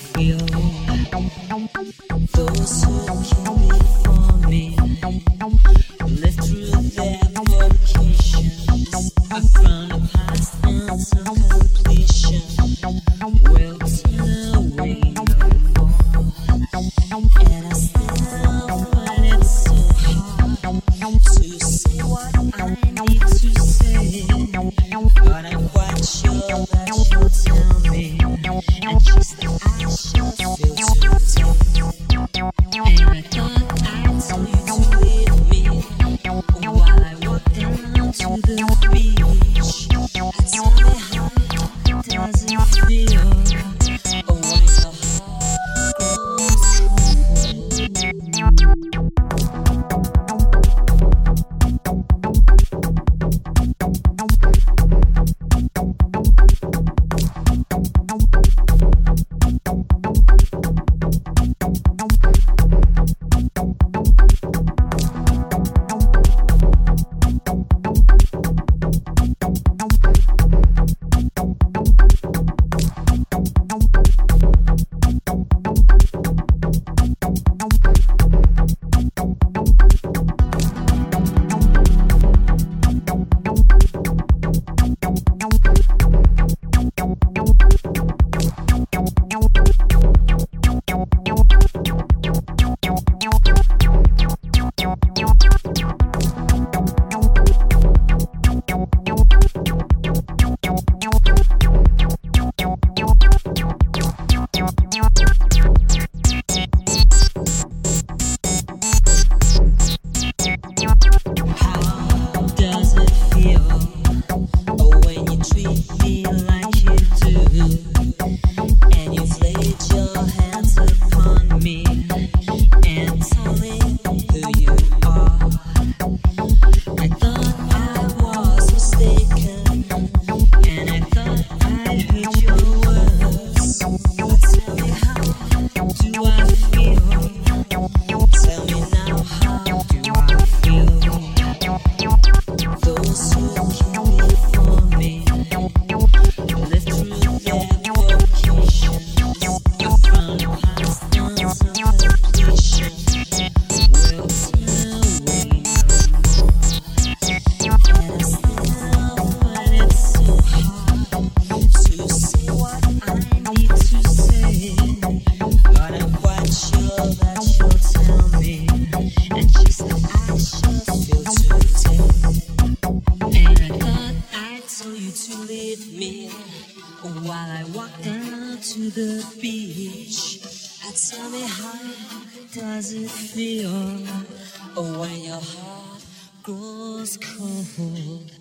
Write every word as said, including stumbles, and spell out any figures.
feel. Those who came before me lived through their vocations. I found a past unto completion. Will turn away no more. And I still find it so hard to say what I need to say. But I'm quite sure that you'll tell me. And just that I shall feel today. And I thought I'd tell you to leave me while I walk down to the beach. Tell me how does it feel when your heart grows cold? While I walk down to the beach, tell me how does it feel when your heart grows cold?